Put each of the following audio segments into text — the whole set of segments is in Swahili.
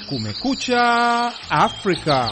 Kumekucha Afrika.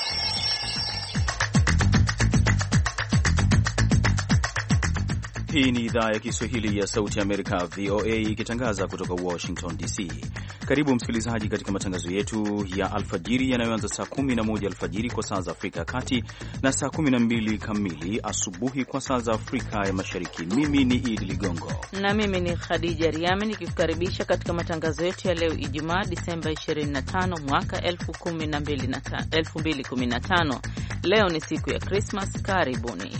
Hii ni idhaa ya Kiswahili ya Sauti ya Amerika, VOA, ikitangaza kutoka Washington DC. Karibu msikilizaji katika matangazo yetu ya alfajiri yanayoanza saa 11 alfajiri kwa saa za Afrika ya Kati na saa 12 kamili asubuhi kwa saa za Afrika ya Mashariki. Mimi ni Idi Ligongo na mimi ni Khadija Riami nikikukaribisha katika matangazo yetu ya leo Ijumaa Disemba 25 mwaka 2015. Leo ni siku ya Christmas. Karibuni.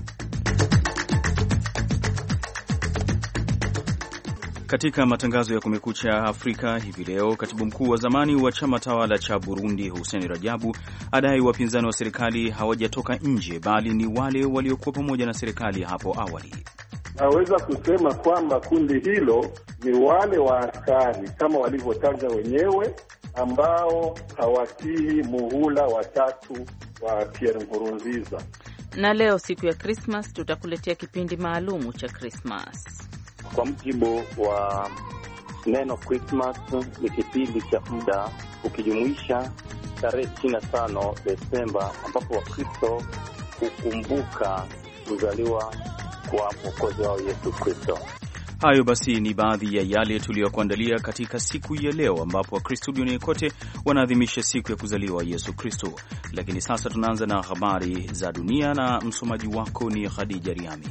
Katika matangazo ya Kumekucha Afrika hivi leo, katibu mkuu wa zamani wa chama tawala cha Burundi Hussein Rajabu adai wapinzani wa serikali hawajatoka nje bali ni wale waliokuwa pamoja na serikali hapo awali. Naweza kusema kwamba kundi hilo ni wale wa askari kama walivyotaja wenyewe ambao hawatii muhula watatu wa Pierre Nkurunziza. Na leo siku ya Christmas tutakuletea kipindi maalumu cha Christmas. Kwa mujibu wa neno Christmas ni kipindi cha muda ukijumuisha tarehe 25 Desemba ambapo Wakristo hukumbuka kuzaliwa kwa Mwokozi wao Yesu Kristo. Hayo basi ni baadhi ya yale tuliyokuandalia katika siku ya leo ambapo Wakristo duniani kote wanaadhimisha siku ya kuzaliwa Yesu Kristo. Lakini sasa tunaanza na habari za dunia na msomaji wako ni Khadija Riami.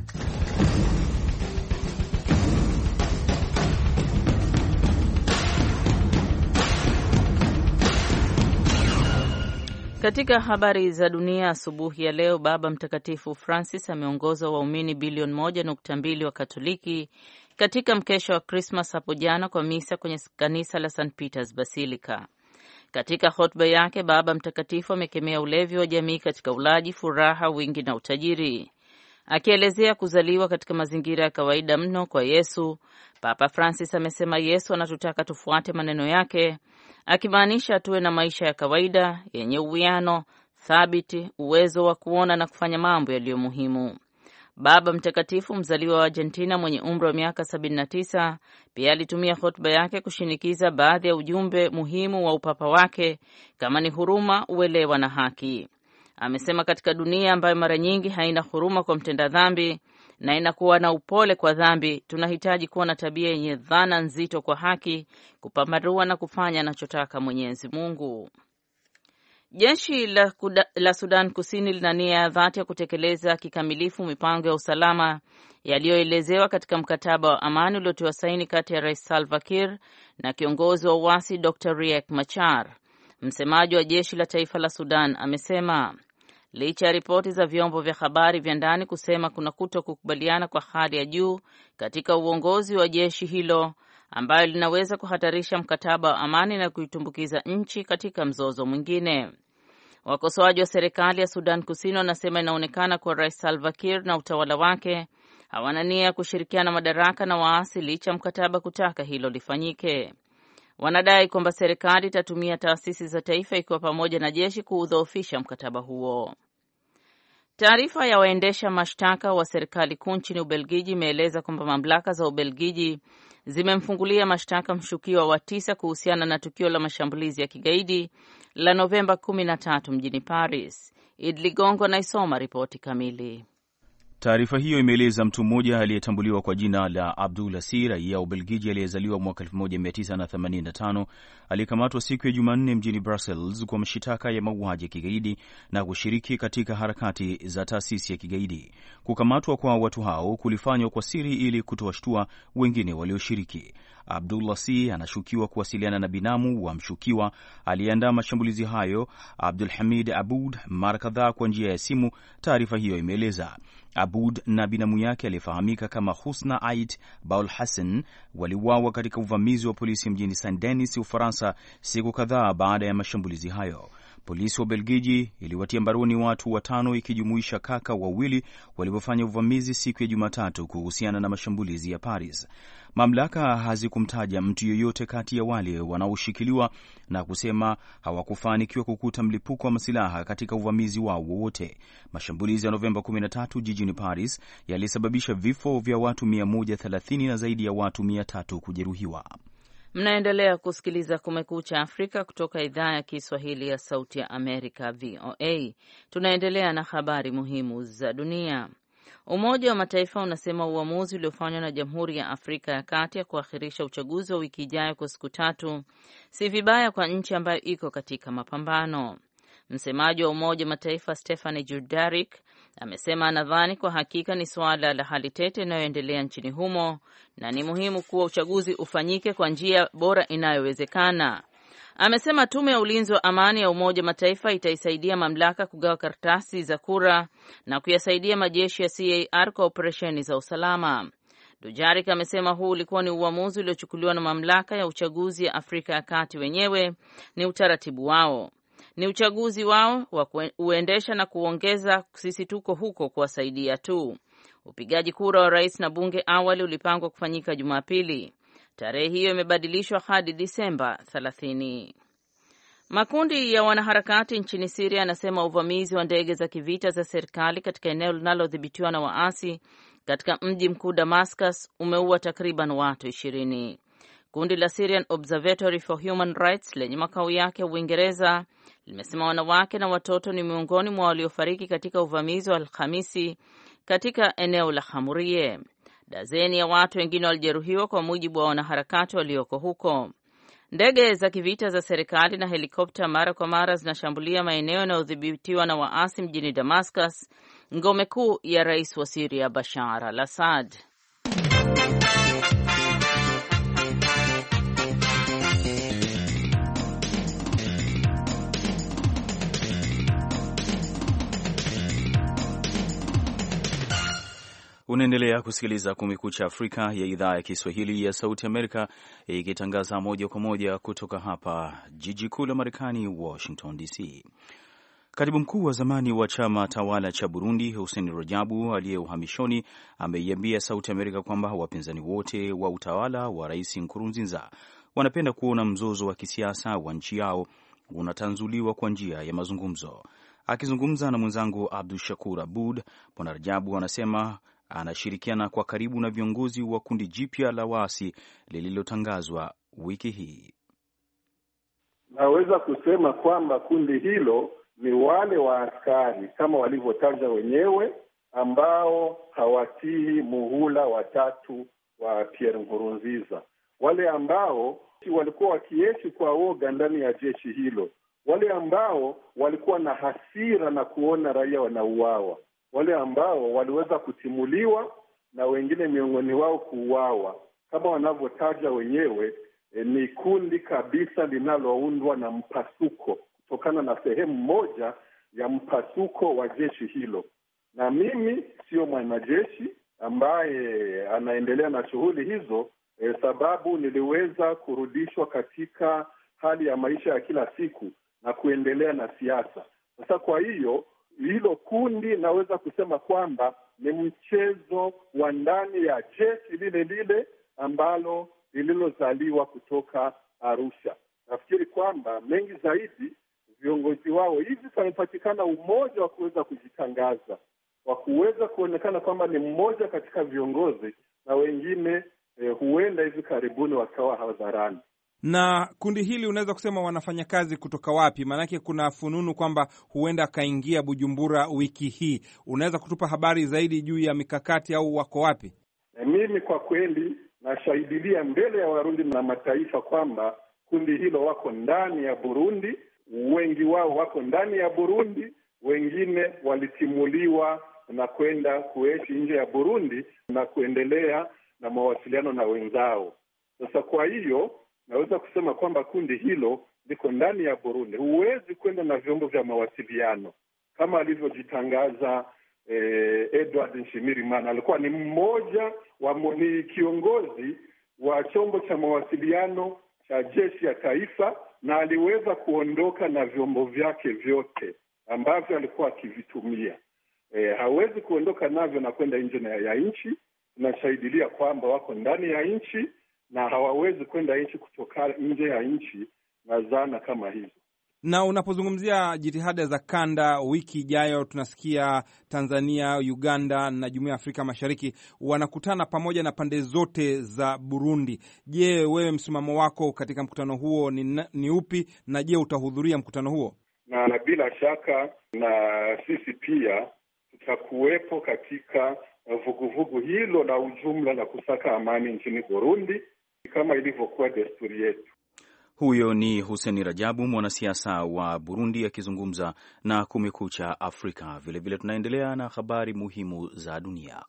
Katika habari za dunia asubuhi ya leo, Baba Mtakatifu Francis ameongoza waumini bilioni 1.2 wa Katoliki katika mkesha wa Christmas hapo jana kwa misa kwenye kanisa la St. Peter's Basilica. Katika hotuba yake, Baba Mtakatifu amekemea ulevi wa jamii katika ulaji, furaha, wingi na utajiri. Akielezea kuzaliwa katika mazingira ya kawaida mno kwa Yesu, Papa Francis amesema Yesu anatutaka tufuate maneno yake, akimaanisha tuwe na maisha ya kawaida yenye uwiano, thabiti, uwezo wa kuona na kufanya mambo yaliyo muhimu. Baba Mtakatifu, mzaliwa wa Argentina mwenye umri wa miaka 79, pia alitumia hotuba yake kushinikiza baadhi ya ujumbe muhimu wa upapa wake kama ni huruma, uelewa na haki. Amesema katika dunia ambayo mara nyingi haina huruma kwa mtenda dhambi na inakuwa na upole kwa dhambi, tunahitaji kuwa na tabia yenye dhana nzito kwa haki, kupambanua na kufanya anachotaka Mwenyezi Mungu. Jeshi la Sudan Kusini lina nia ya dhati ya kutekeleza kikamilifu mipango ya usalama yaliyoelezewa katika mkataba wa amani uliotiwa saini kati ya Rais Salva Kiir na kiongozi wa uasi Dr. Riek Machar. Msemaji wa jeshi la taifa la Sudan amesema licha ya ripoti za vyombo vya habari vya ndani kusema kuna kutokukubaliana kwa hali ya juu katika uongozi wa jeshi hilo ambayo linaweza kuhatarisha mkataba wa amani na kuitumbukiza nchi katika mzozo mwingine. Wakosoaji wa serikali ya Sudan Kusini wanasema inaonekana kuwa Rais Salva Kiir na utawala wake hawana nia ya kushirikiana madaraka na waasi licha mkataba kutaka hilo lifanyike. Wanadai kwamba serikali itatumia taasisi za taifa ikiwa pamoja na jeshi kuudhoofisha mkataba huo. Taarifa ya waendesha mashtaka wa serikali kuu nchini Ubelgiji imeeleza kwamba mamlaka za Ubelgiji zimemfungulia mashtaka mshukiwa wa 9 kuhusiana na tukio la mashambulizi ya kigaidi la Novemba 13 mjini Paris. Idli Gongo anaisoma ripoti kamili. Taarifa hiyo imeeleza mtu mmoja aliyetambuliwa kwa jina la Abdul Asir, raia wa Ubelgiji aliyezaliwa mwaka 1985, alikamatwa siku ya Jumanne mjini Brussels kwa mashitaka ya mauaji ya kigaidi na kushiriki katika harakati za taasisi ya kigaidi. Kukamatwa kwa watu hao kulifanywa kwa siri ili kutowashtua wengine walioshiriki. Abdullah C anashukiwa kuwasiliana na binamu wa mshukiwa aliyeandaa mashambulizi hayo, Abdul Hamid Abud, mara kadhaa kwa njia ya simu. Taarifa hiyo imeeleza Abud na binamu yake aliyefahamika kama Husna Ait Baul Hassan waliuawa katika uvamizi wa polisi mjini Saint Denis, Ufaransa, siku kadhaa baada ya mashambulizi hayo. Polisi wa Belgiji iliwatia mbaroni watu 5 ikijumuisha kaka wawili walipofanya uvamizi siku ya Jumatatu kuhusiana na mashambulizi ya Paris. Mamlaka hazikumtaja mtu yoyote kati ya wale wanaoshikiliwa na kusema hawakufanikiwa kukuta mlipuko wa masilaha katika uvamizi wao wowote. Mashambulizi ya Novemba 13 jijini Paris yalisababisha vifo vya watu 130 na zaidi ya watu 300 kujeruhiwa. Mnaendelea kusikiliza Kumekucha Afrika kutoka idhaa ya Kiswahili ya Sauti ya Amerika, VOA. Tunaendelea na habari muhimu za dunia. Umoja wa Mataifa unasema uamuzi uliofanywa na Jamhuri ya Afrika ya Kati ya kuakhirisha uchaguzi wa wiki ijayo kwa siku 3 si vibaya kwa nchi ambayo iko katika mapambano. Msemaji wa Umoja wa Mataifa Stephane Dujarric amesema anadhani kwa hakika ni suala la hali tete inayoendelea nchini humo na ni muhimu kuwa uchaguzi ufanyike kwa njia bora inayowezekana. Amesema tume ya ulinzi wa amani ya Umoja wa Mataifa itaisaidia mamlaka kugawa karatasi za kura na kuyasaidia majeshi ya CAR kwa operesheni za usalama. Dujarric amesema huu ulikuwa ni uamuzi uliochukuliwa na mamlaka ya uchaguzi ya Afrika ya Kati wenyewe, ni utaratibu wao. Ni uchaguzi wao wa kuendesha na kuongeza, sisi tuko huko kuwasaidia tu. Upigaji kura wa rais na bunge awali ulipangwa kufanyika Jumapili. Tarehe hiyo imebadilishwa hadi Disemba 30. Makundi ya wanaharakati nchini Syria yanasema uvamizi wa ndege za kivita za serikali katika eneo linalodhibitiwa na waasi katika mji mkuu Damascus umeua takriban watu 20. Kundi la Syrian Observatory for Human Rights lenye makao yake Uingereza limesema wanawake na watoto ni miongoni mwa waliofariki katika uvamizi wa Alhamisi katika eneo la Hamurie. Dazeni ya watu wengine walijeruhiwa kwa mujibu wa wanaharakati walioko huko. Ndege za kivita za serikali na helikopta mara kwa mara zinashambulia maeneo yanayodhibitiwa na waasi mjini Damascus, ngome kuu ya rais wa Syria Bashar al-Assad. Unaendelea kusikiliza Kumekucha Afrika ya idhaa ya Kiswahili ya Sauti Amerika, ikitangaza moja kwa moja kutoka hapa jiji kuu la Marekani, Washington DC. Katibu mkuu wa zamani wa chama tawala cha Burundi, Hussein Rajabu, aliye uhamishoni, ameiambia Sauti Amerika kwamba wapinzani wote wa utawala wa Rais Nkurunziza wanapenda kuona mzozo wa kisiasa wa nchi yao unatanzuliwa kwa njia ya mazungumzo. Akizungumza na mwenzangu Abdul Shakur Abud, Bwana Rajabu anasema anashirikiana kwa karibu na viongozi wa kundi jipya la waasi lililotangazwa wiki hii. Naweza kusema kwamba kundi hilo ni wale wa askari kama walivyotaja wenyewe ambao hawatii muhula wa 3 wa Pierre Nkurunziza, wale ambao walikuwa wakiishi kwa woga ndani ya jeshi hilo, wale ambao walikuwa na hasira na kuona raia wanauawa, wale ambao waliweza kutimuliwa na wengine miongoni wao kuuawa. Kama wanavyotaja wenyewe, ni kundi kabisa linaloundwa na mpasuko kutokana na sehemu moja ya mpasuko wa jeshi hilo. Na mimi sio mwanajeshi ambaye anaendelea na shughuli hizo, sababu niliweza kurudishwa katika hali ya maisha ya kila siku na kuendelea na siasa. Sasa kwa hiyo hilo kundi naweza kusema kwamba ni mchezo wa ndani ya jeshi lile lile ambalo lililozaliwa kutoka Arusha. Nafikiri kwamba mengi zaidi viongozi wao hivi pamepatikana umoja wa kuweza kujitangaza, wa kuweza kuonekana kwamba ni mmoja katika viongozi, na wengine huenda hivi karibuni wakawa hadharani. Na kundi hili unaweza kusema wanafanya kazi kutoka wapi? Maanake kuna fununu kwamba huenda akaingia Bujumbura wiki hii. Unaweza kutupa habari zaidi juu ya mikakati au wako wapi? Mimi kwa kweli nashahidilia mbele ya Warundi na mataifa kwamba kundi hilo wako ndani ya Burundi. Wengi wao wako ndani ya Burundi, wengine walitimuliwa na kwenda kuishi nje ya Burundi na kuendelea na mawasiliano na wenzao. Sasa kwa hiyo naweza kusema kwamba kundi hilo liko ndani ya Burundi. Huwezi kwenda na vyombo vya mawasiliano kama alivyojitangaza Edward Nshimirimana. Alikuwa ni mmoja ni kiongozi wa chombo cha mawasiliano cha jeshi ya taifa, na aliweza kuondoka na vyombo vyake vyote ambavyo alikuwa akivitumia. Hawezi kuondoka navyo na kwenda nje ya nchi. Tunashahidilia kwamba wako ndani ya nchi na hawawezi kwenda nchi kutoka nje ya nchi na zana kama hizo. Na unapozungumzia jitihada za kanda, wiki ijayo tunasikia Tanzania, Uganda na Jumuiya ya Afrika Mashariki wanakutana pamoja na pande zote za Burundi. Je, wewe msimamo wako katika mkutano huo ni upi, na je utahudhuria mkutano huo? Na bila shaka na sisi pia tutakuwepo katika vuguvugu hilo la ujumla la kusaka amani nchini Burundi kama ilivyokuwa desturi yetu. Huyo ni Hussein Rajabu, mwanasiasa wa Burundi akizungumza na Kumekucha Afrika. Vilevile tunaendelea na habari muhimu za dunia.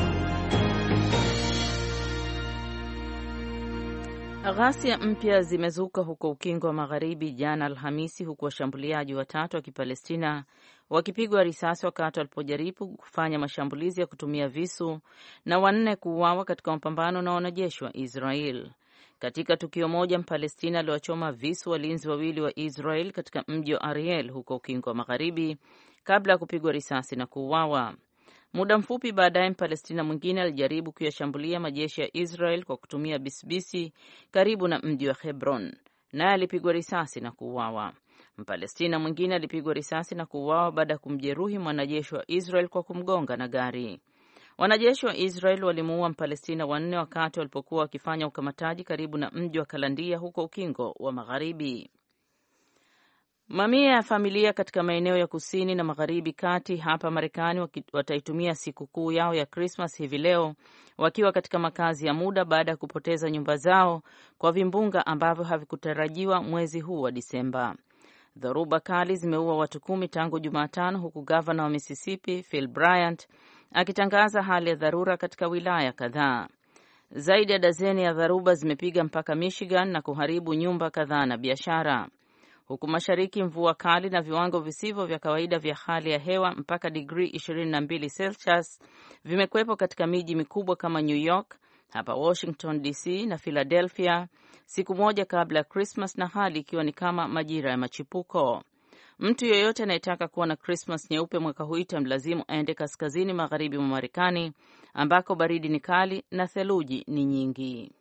Ghasia mpya zimezuka huko Ukingo wa Magharibi jana Alhamisi, huku washambuliaji watatu wa Kipalestina wakipigwa risasi wakati walipojaribu kufanya mashambulizi ya kutumia visu na 4 kuuawa katika mapambano na wanajeshi wa Israel. Katika tukio moja, Mpalestina aliwachoma visu walinzi 2 wa Israel katika mji wa Ariel huko Ukingo wa Magharibi kabla ya kupigwa risasi na kuuawa. Muda mfupi baadaye, Mpalestina mwingine alijaribu kuyashambulia majeshi ya Israel kwa kutumia bisibisi karibu na mji wa Hebron, naye alipigwa risasi na kuuawa. Mpalestina mwingine alipigwa risasi na kuuawa baada ya kumjeruhi mwanajeshi wa Israel kwa kumgonga na gari. Wanajeshi wa Israel walimuua Mpalestina 4 wakati walipokuwa wakifanya ukamataji karibu na mji wa Kalandia huko Ukingo wa Magharibi. Mamia ya familia katika maeneo ya kusini na magharibi kati hapa Marekani wataitumia sikukuu yao ya Christmas hivi leo wakiwa katika makazi ya muda baada ya kupoteza nyumba zao kwa vimbunga ambavyo havikutarajiwa mwezi huu wa Disemba. Dhoruba kali zimeua watu 10 tangu Jumatano, huku gavana wa Mississippi Phil Bryant akitangaza hali ya dharura katika wilaya kadhaa. Zaidi ya dazeni ya dharuba zimepiga mpaka Michigan na kuharibu nyumba kadhaa na biashara. Huku mashariki, mvua kali na viwango visivyo vya kawaida vya hali ya hewa mpaka digrii 22 Celsius vimekuwepo katika miji mikubwa kama New York, hapa Washington DC na Philadelphia, siku moja kabla ya Christmas, na hali ikiwa ni kama majira ya machipuko. Mtu yeyote anayetaka kuwa na Christmas nyeupe mwaka huu itamlazimu aende kaskazini magharibi mwa Marekani ambako baridi ni kali na theluji ni nyingi.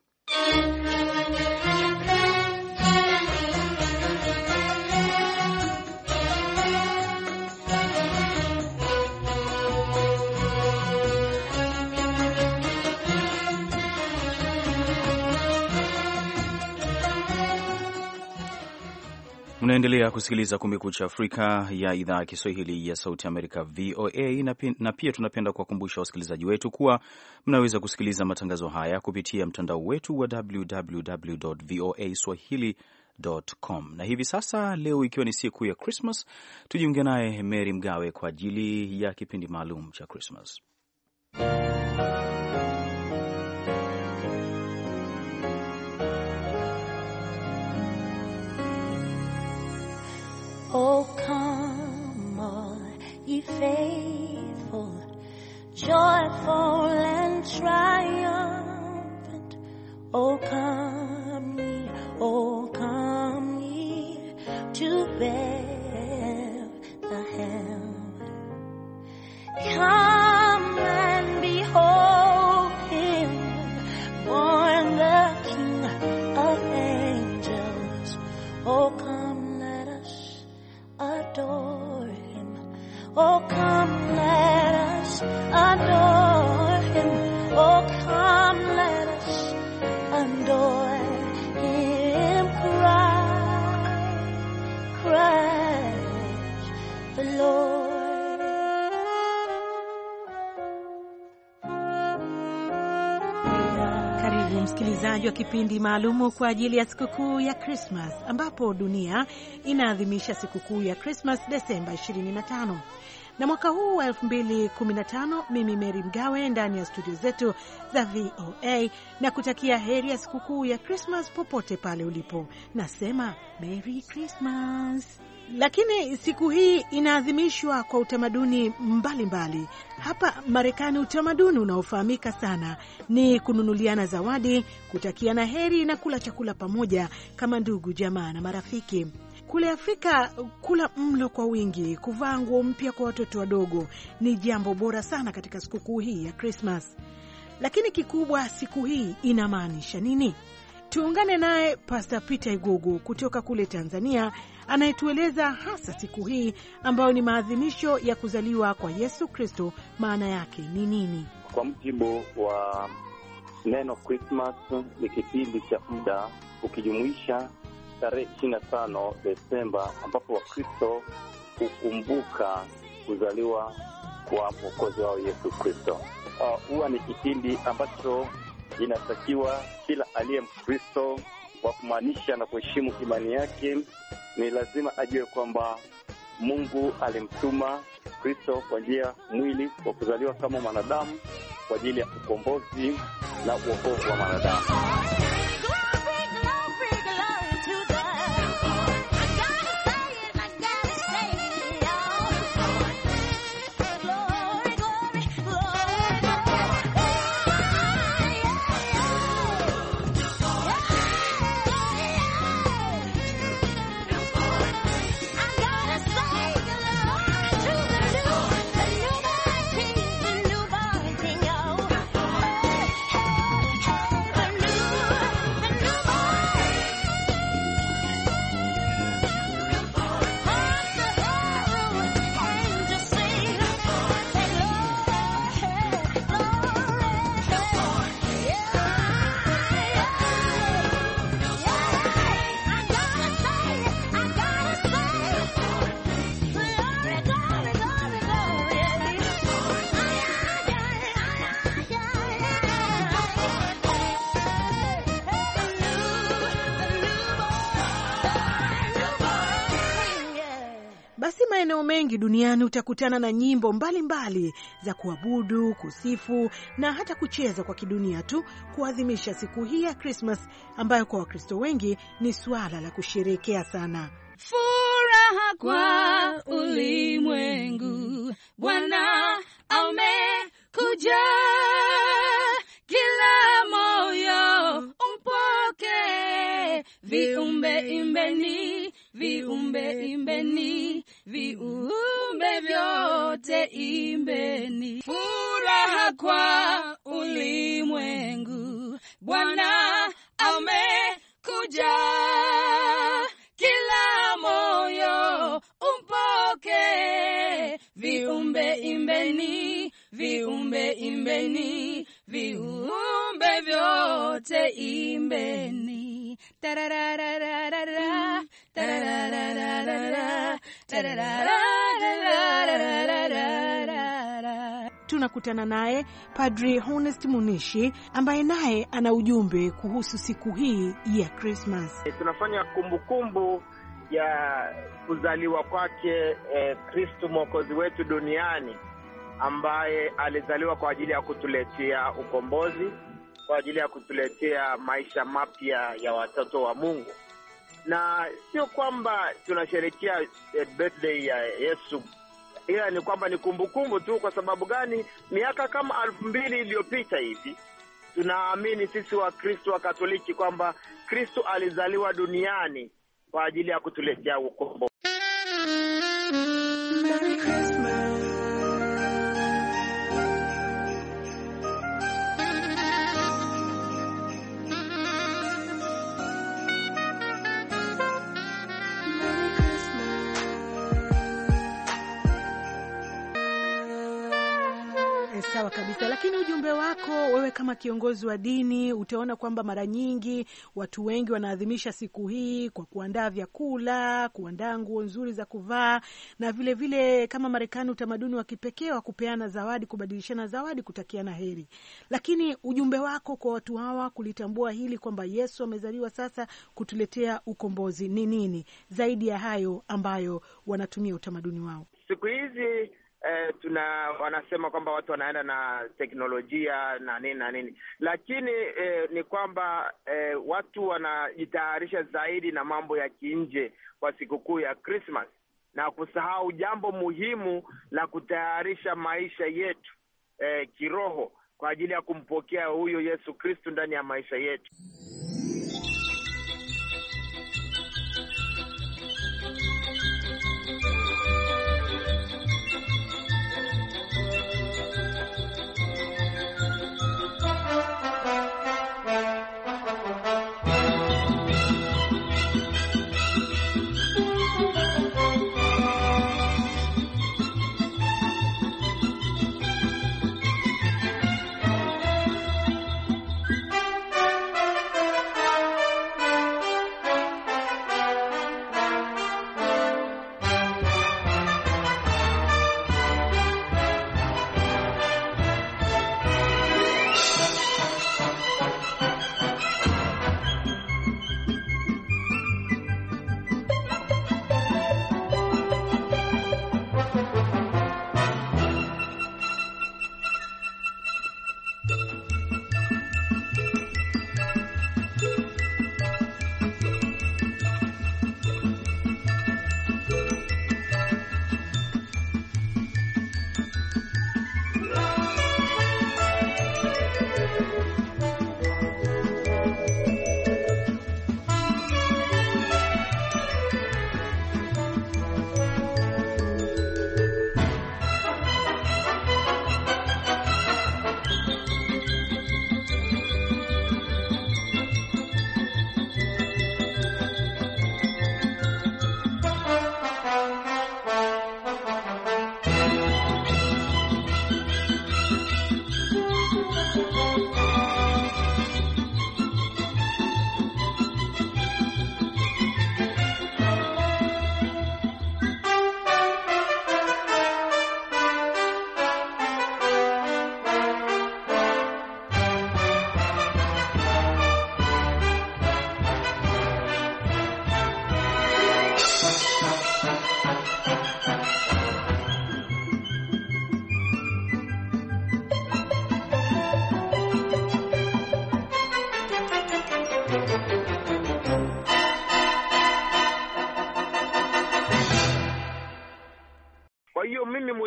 Unaendelea kusikiliza Kumekucha Afrika ya idhaa ya Kiswahili ya Sauti Amerika, VOA, na pia tunapenda kuwakumbusha wasikilizaji wetu kuwa mnaweza kusikiliza matangazo haya kupitia mtandao wetu wa www.voaswahili.com. Na hivi sasa, leo ikiwa ni siku ya Christmas, tujiunge naye Mary Mgawe kwa ajili ya kipindi maalum cha Christmas. Oh, come all ye faithful, joyful and triumphant. Oh, come ye to Bethlehem. Come and behold him, born the King of angels. Oh, come, let us adore him. Oh, come, let us adore him. Oh, come, let us adore him. Christ the Lord. Karibu msikilizaji wa kipindi maalumu kwa ajili ya sikukuu ya Christmas, ambapo dunia inaadhimisha sikukuu ya Christmas Desemba 25. Na mwaka huu wa 2015, mimi Mary Mgawe ndani ya studio zetu za VOA na kutakia heri ya sikukuu ya Christmas popote pale ulipo. Nasema Merry Christmas. Lakini siku hii inaadhimishwa kwa utamaduni mbalimbali. Hapa Marekani utamaduni unaofahamika sana ni kununuliana zawadi, kutakiana heri na kula chakula pamoja kama ndugu, jamaa na marafiki. Kule Afrika, kula mlo kwa wingi, kuvaa nguo mpya kwa watoto wadogo ni jambo bora sana katika sikukuu hii ya Christmas. Lakini kikubwa, siku hii inamaanisha nini? Tuungane naye Pastor Peter Igugu kutoka kule Tanzania, anayetueleza hasa siku hii ambayo ni maadhimisho ya kuzaliwa kwa Yesu Kristo, maana yake ni nini? Kwa mujibu wa neno Christmas, ni kipindi cha muda ukijumuisha tarehe 25 Desemba ambapo Wakristo hukumbuka kuzaliwa kwa Mwokozi wao Yesu Kristo. Huwa ni kipindi ambacho inatakiwa kila aliye Mkristo wa kumaanisha na kuheshimu imani yake ni lazima ajue kwamba Mungu alimtuma Kristo kwa njia mwili kwa kuzaliwa kama mwanadamu kwa ajili ya ukombozi na uokovu wa mwanadamu. Maeneo mengi duniani utakutana na nyimbo mbalimbali za kuabudu, kusifu na hata kucheza kwa kidunia tu kuadhimisha siku hii ya Christmas ambayo kwa Wakristo wengi ni suala la kusherehekea sana. Furaha kwa ulimwengu, Bwana amekuja, kila moyo umpoke, viumbe imbeni, viumbe imbeni, viumbe vyote imbeni. Furaha kwa ulimwengu, Bwana amekuja, kila moyo umpoke, viumbe imbeni, viumbe imbeni, viumbe vyote imbeni. Tararararara, tararararara, tararararara. Tunakutana naye Padri Honest Munishi ambaye naye ana ujumbe kuhusu siku hii ya Christmas. Tunafanya kumbukumbu ya kuzaliwa kwake Kristo Mwokozi wetu duniani, ambaye alizaliwa kwa ajili ya kutuletea ukombozi, kwa ajili ya kutuletea maisha mapya ya watoto wa Mungu. Na sio kwamba tunasherehekea birthday ya Yesu, ila ni kwamba ni kumbukumbu tu. Kwa sababu gani? Miaka kama 2000 iliyopita hivi, tunaamini sisi wa Kristo wa Katoliki kwamba Kristo alizaliwa duniani kwa ajili ya kutuletea ukombozi. Merry Christmas. Sawa kabisa, lakini ujumbe wako wewe kama kiongozi wa dini, utaona kwamba mara nyingi watu wengi wanaadhimisha siku hii kwa kuandaa vyakula, kuandaa nguo nzuri za kuvaa, na vile vile kama Marekani utamaduni wa kipekee wa kupeana zawadi, kubadilishana zawadi, kutakiana heri. Lakini ujumbe wako kwa watu hawa kulitambua hili kwamba Yesu amezaliwa sasa kutuletea ukombozi ni nini zaidi ya hayo ambayo wanatumia utamaduni wao? Siku hizi wanasema kwamba watu wanaenda na teknolojia na nini, lakini ni kwamba watu wanajitayarisha zaidi na mambo ya kinje kwa sikukuu ya Christmas, na kusahau jambo muhimu la kutayarisha maisha yetu kiroho kwa ajili ya kumpokea huyo Yesu Kristo ndani ya maisha yetu.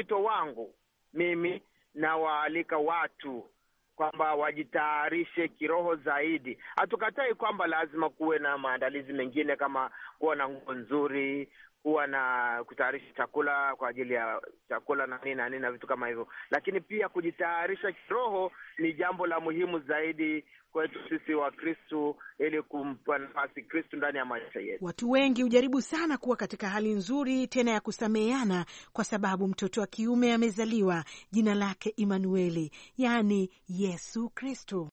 wito wangu mimi nawaalika watu kwamba wajitayarishe kiroho zaidi. Hatukatai kwamba lazima kuwe na maandalizi mengine kama kuwa na nguo nzuri, kuwa na kutayarisha chakula kwa ajili ya chakula na nini na vitu kama hivyo, lakini pia kujitayarisha kiroho ni jambo la muhimu zaidi kwetu sisi wa Kristo, ili kumpa nafasi Kristo ndani ya maisha yetu. Watu wengi hujaribu sana kuwa katika hali nzuri tena ya kusameheana, kwa sababu mtoto wa kiume amezaliwa, jina lake Emanueli, yaani Yesu Kristo.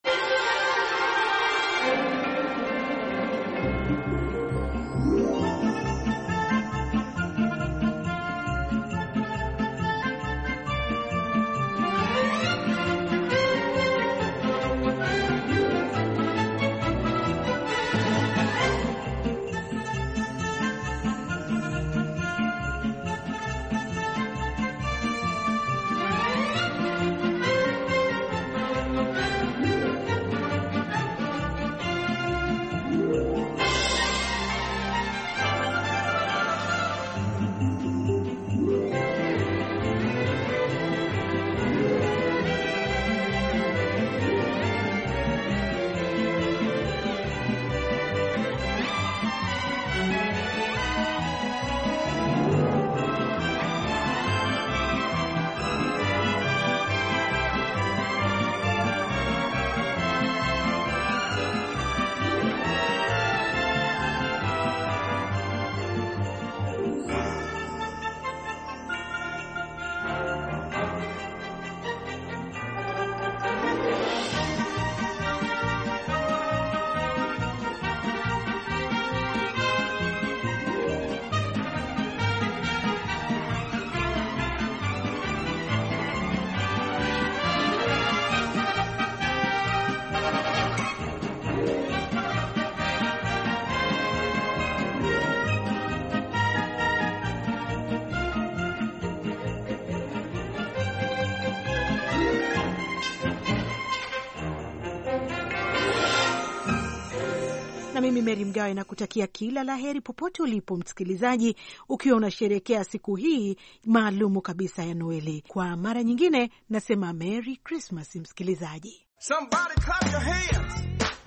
Na mimi Mary Mgawe nakutakia kila laheri popote ulipo msikilizaji, ukiwa unasherehekea siku hii maalumu kabisa ya Noeli. Kwa mara nyingine nasema Merry Christmas msikilizaji. Somebody clap your hands.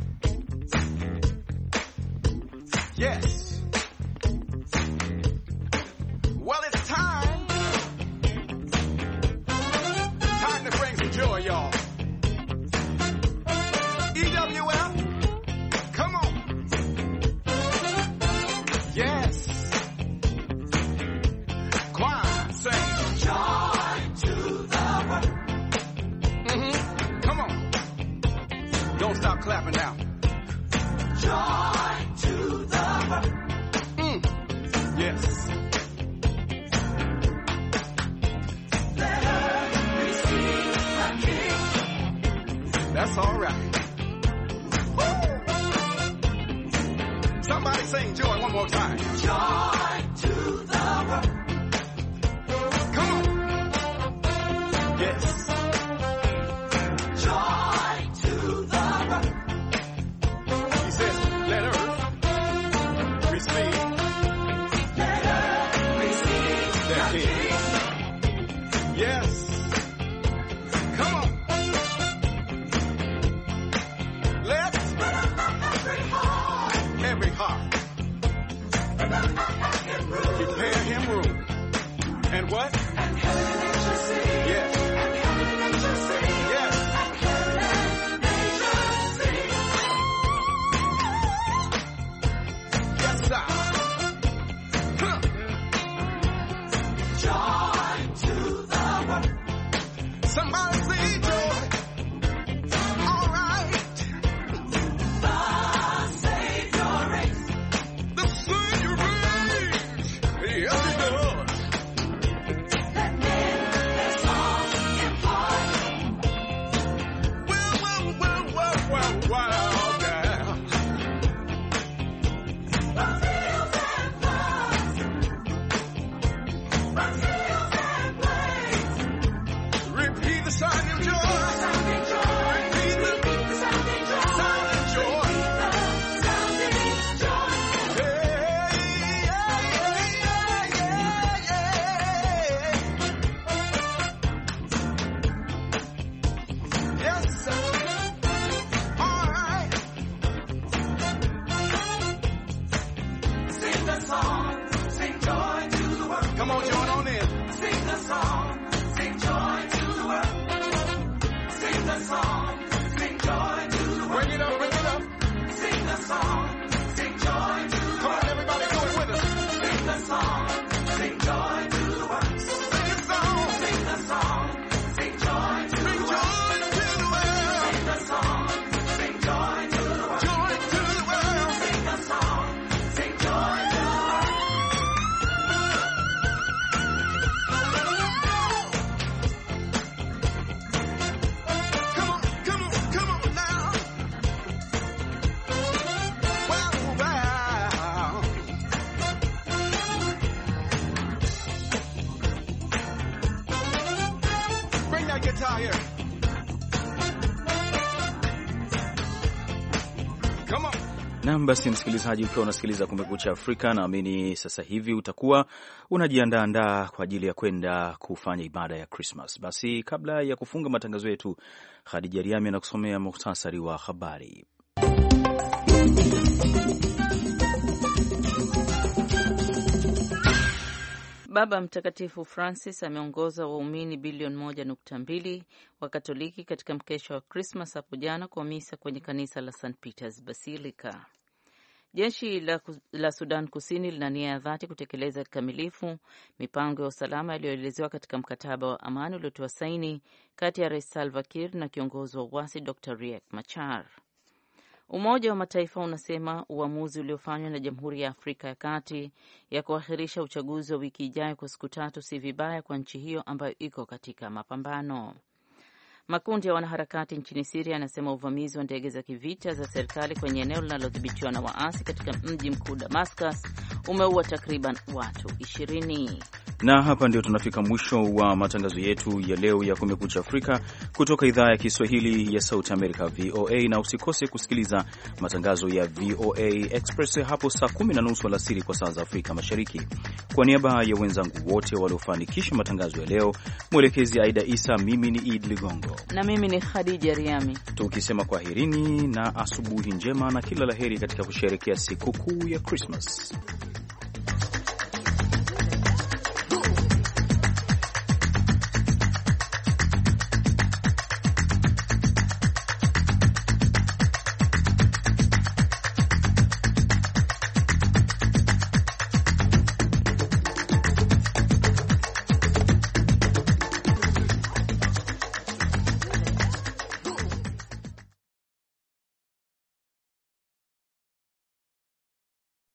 Yes. Well, it's time to bring some joy, y'all. EWL, come on. Yes. Choir, sing. Joy to the world. Come on. Don't stop clapping now. Joy to the world. Yes. Let earth receive the King. That's all right. Woo! Somebody sing joy one more time. Joy to the world. Come on. Yes. Joy to the world. He says, let earth receive. Let earth receive the King. Yes. Come on. Let's every heart. Prepare him room. And what? And heaven and nature sing. Yes. And heaven and nature sing. Yes. And heaven and nature sing. Yes, sir. Huh. Joy to the world. Somebody say joy. All right. The Savior reigns. The Savior reigns. Yes, he does. here. Come on. Naam, basi msikilizaji, ukiwa unasikiliza Kumekucha Afrika, naamini sasa hivi utakuwa unajiandaa kwa ajili ya kwenda kufanya ibada ya Christmas. Basi kabla ya kufunga matangazo yetu, Khadija Riami anakusomea muhtasari wa habari. Baba Mtakatifu Francis ameongoza waumini bilioni 1.2 wa Katoliki katika mkesha wa Christmas hapo jana kwa misa kwenye kanisa la St. Peter's Basilica. Jeshi la Sudan Kusini lina nia ya dhati kutekeleza kikamilifu mipango ya usalama iliyoelezewa katika mkataba wa amani uliotiwa saini kati ya Rais Salva Kiir na kiongozi wa uasi Dr. Riek Machar. Umoja wa Mataifa unasema uamuzi uliofanywa na Jamhuri ya Afrika ya Kati ya kuahirisha uchaguzi wa wiki ijayo kwa siku 3 si vibaya kwa nchi hiyo ambayo iko katika mapambano. Makundi ya wanaharakati nchini Syria yanasema uvamizi wa ndege za kivita za serikali kwenye eneo linalodhibitiwa na waasi katika mji mkuu Damascus umeua takriban watu 20. Na hapa ndio tunafika mwisho wa matangazo yetu ya leo ya Kumekucha Afrika kutoka idhaa ya Kiswahili ya Sauti America VOA, na usikose kusikiliza matangazo ya VOA Express hapo saa 10:30 alasiri kwa saa za Afrika Mashariki. Kwa niaba ya wenzangu wote waliofanikisha matangazo ya leo, mwelekezi Aida Isa, mimi ni Idi Ligongo na mimi ni Khadija Riami, tukisema kwaherini na asubuhi njema na kila laheri katika kusherehekea sikukuu ya Christmas.